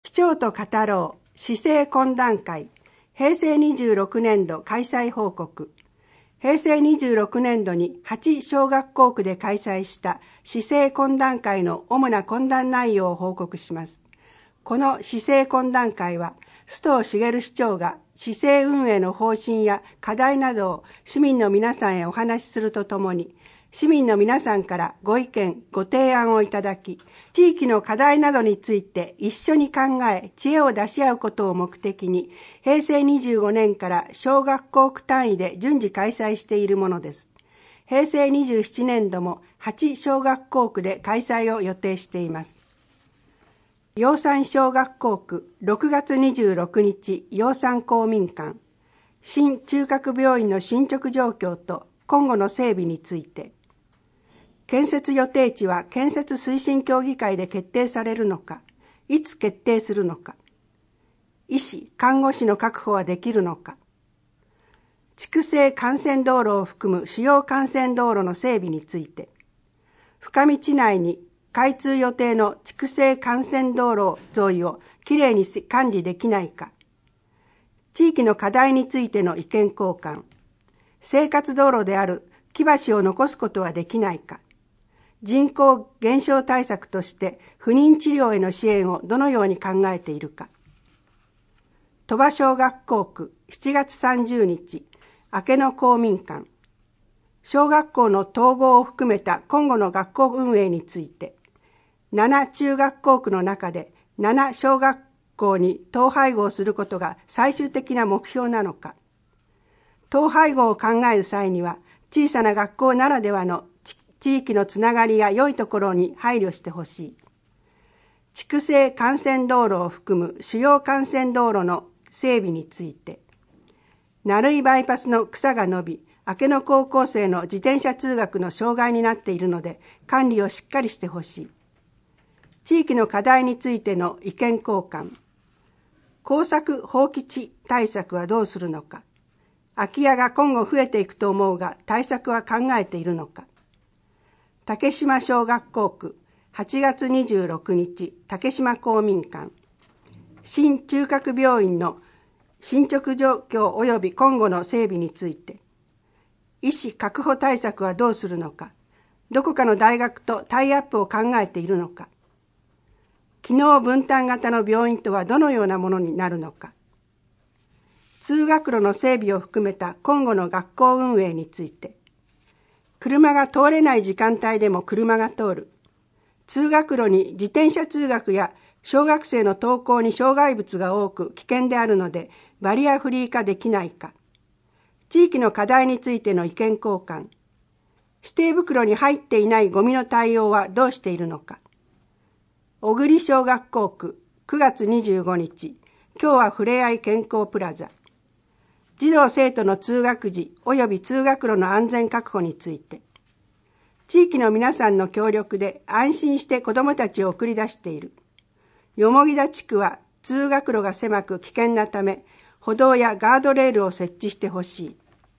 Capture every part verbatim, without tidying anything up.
市長と語ろう市政懇談会平成にじゅうろくねんど開催報告。平成にじゅうろくねんどにはち小学校区で開催した市政懇談会の主な懇談内容を報告します。この市政懇談会は須藤茂市長が市政運営の方針や課題などを市民の皆さんへお話しするとともに、市民の皆さんからご意見、ご提案をいただき、地域の課題などについて一緒に考え、知恵を出し合うことを目的に、平成にじゅうごねんから小学校区単位で順次開催しているものです。平成にじゅうななねんどもはち小学校区で開催を予定しています。陽山小学校区ろくがつにじゅうろくにち陽山公民館、新中核病院の進捗状況と今後の整備について、建設予定地は建設推進協議会で決定されるのか、いつ決定するのか、医師・看護師の確保はできるのか、筑西幹線道路を含む主要幹線道路の整備について、深道内に開通予定の筑西幹線道路沿いをきれいに管理できないか、地域の課題についての意見交換、生活道路である木橋を残すことはできないか、人口減少対策として不妊治療への支援をどのように考えているか。鳥羽小学校区しちがつさんじゅうにち明け野公民館、小学校の統合を含めた今後の学校運営について、なな中学校区の中でなな小学校に統廃合することが最終的な目標なのか。統廃合を考える際には小さな学校ならではの地域のつながりや良いところに配慮してほしい。筑西幹線道路を含む主要幹線道路の整備について、鳴井バイパスの草が伸び、明け野高校生の自転車通学の障害になっているので管理をしっかりしてほしい。地域の課題についての意見交換。耕作放棄地対策はどうするのか。空き家が今後増えていくと思うが対策は考えているのか。竹島小学校区はちがつにじゅうろくにち竹島公民館、新中核病院の進捗状況及び今後の整備について、医師確保対策はどうするのか、どこかの大学とタイアップを考えているのか、機能分担型の病院とはどのようなものになるのか、通学路の整備を含めた今後の学校運営について、車が通れない時間帯でも車が通る、通学路に自転車通学や小学生の登校に障害物が多く危険であるのでバリアフリー化できないか、地域の課題についての意見交換、指定袋に入っていないゴミの対応はどうしているのか、小栗小学校区くがつにじゅうごにち、今日はふれあい健康プラザ、児童生徒の通学時及び通学路の安全確保について、地域の皆さんの協力で安心して子どもたちを送り出している。よもぎ田地区は通学路が狭く危険なため、歩道やガードレールを設置してほしい。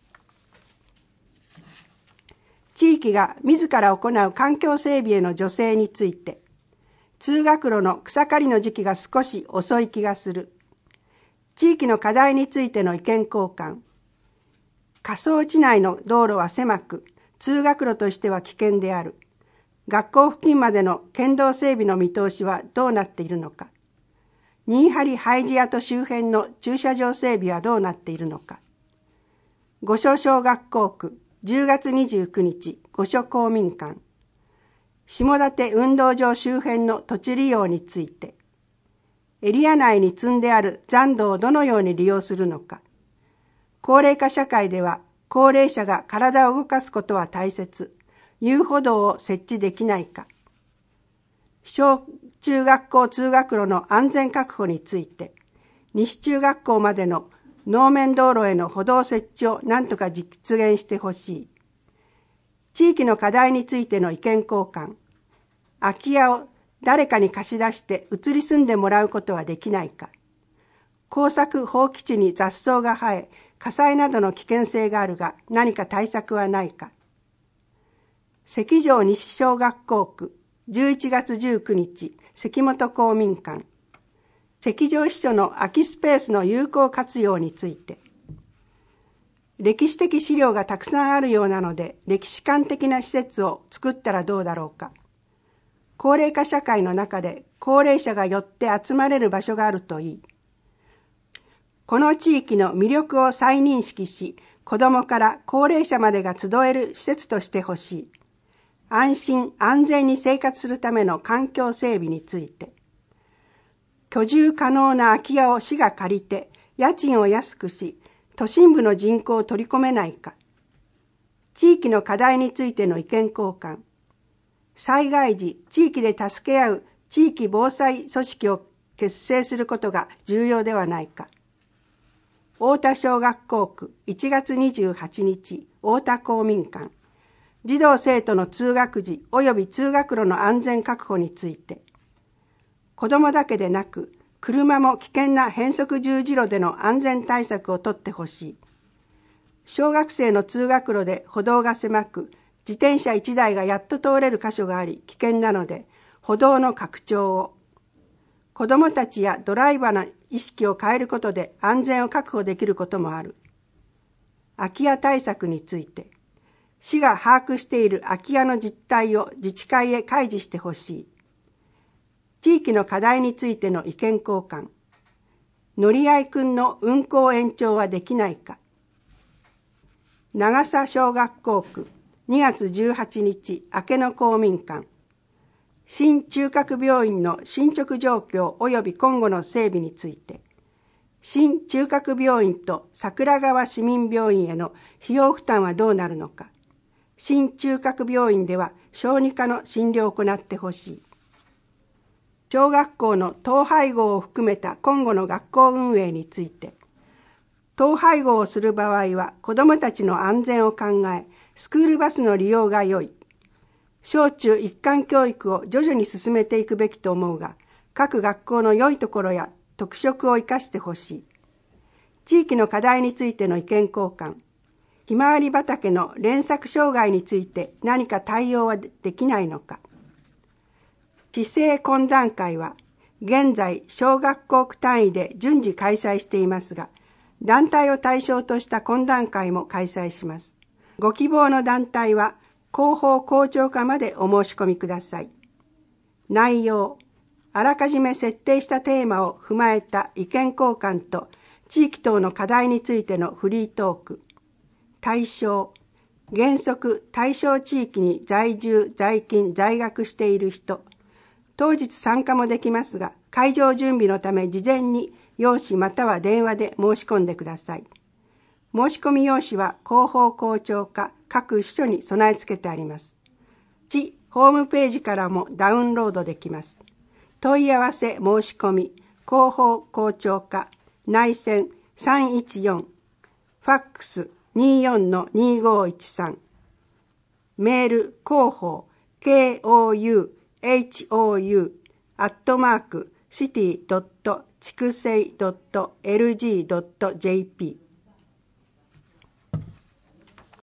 地域が自ら行う環境整備への助成について、通学路の草刈りの時期が少し遅い気がする。地域の課題についての意見交換。過疎地内の道路は狭く、通学路としては危険である。学校付近までの県道整備の見通しはどうなっているのか。新張廃寺跡周辺の駐車場整備はどうなっているのか。御所小学校区じゅうがつにじゅうくにち御所公民館、下館運動場周辺の土地利用について、エリア内に積んである残土をどのように利用するのか。高齢化社会では高齢者が体を動かすことは大切。遊歩道を設置できないか。小中学校通学路の安全確保について、西中学校までの農面道路への歩道設置を何とか実現してほしい。地域の課題についての意見交換。空き家を誰かに貸し出して移り住んでもらうことはできないか。耕作放棄地に雑草が生え、火災などの危険性があるが何か対策はないか。関条西小学校区じゅういちがつじゅうくにち関本公民館、 赤条支所の空きスペースの有効活用について、歴史的資料がたくさんあるようなので、歴史館的な施設を作ったらどうだろうか。高齢化社会の中で高齢者が寄って集まれる場所があるといい。この地域の魅力を再認識し、子どもから高齢者までが集える施設としてほしい。安心安全に生活するための環境整備について、居住可能な空き家を市が借りて家賃を安くし、都心部の人口を取り込めないか。地域の課題についての意見交換。災害時、地域で助け合う地域防災組織を結成することが重要ではないか。太田小学校区いちがつにじゅうはちにち太田公民館。児童生徒の通学時及び通学路の安全確保について。子どもだけでなく、車も危険な変則十字路での安全対策をとってほしい。小学生の通学路で歩道が狭く、自転車いちだいがやっと通れる箇所があり危険なので、歩道の拡張を。子どもたちやドライバーの意識を変えることで安全を確保できることもある。空き家対策について、市が把握している空き家の実態を自治会へ開示してほしい。地域の課題についての意見交換。乗合くんの運行延長はできないか。長佐小学校区にがつじゅうはちにち明け野公民館。新中核病院の進捗状況及び今後の整備について、新中核病院と桜川市民病院への費用負担はどうなるのか。新中核病院では小児科の診療を行ってほしい。小学校の統廃合を含めた今後の学校運営について、統廃合をする場合は子どもたちの安全を考え、スクールバスの利用が良い。小中一貫教育を徐々に進めていくべきと思うが、各学校の良いところや特色を生かしてほしい。地域の課題についての意見交換。ひまわり畑の連作障害について何か対応はできないのか。市政懇談会は現在小学校区単位で順次開催していますが、団体を対象とした懇談会も開催します。ご希望の団体は広報校長課までお申し込みください。内容、あらかじめ設定したテーマを踏まえた意見交換と地域等の課題についてのフリートーク。対象、原則対象地域に在住、在勤、在学している人。当日参加もできますが、会場準備のため事前に用紙または電話で申し込んでください。申し込み用紙は広報校長課各支所に備え付けてあります。市ホームページからもダウンロードできます。問い合わせ申し込み、広報校長課内線さんいちよん、ファックス にじゅうよんのにごいちさん、メール広報 ケーオーユーエイチオーユー アットマークシティドット筑西ドットエルジードットジェーピー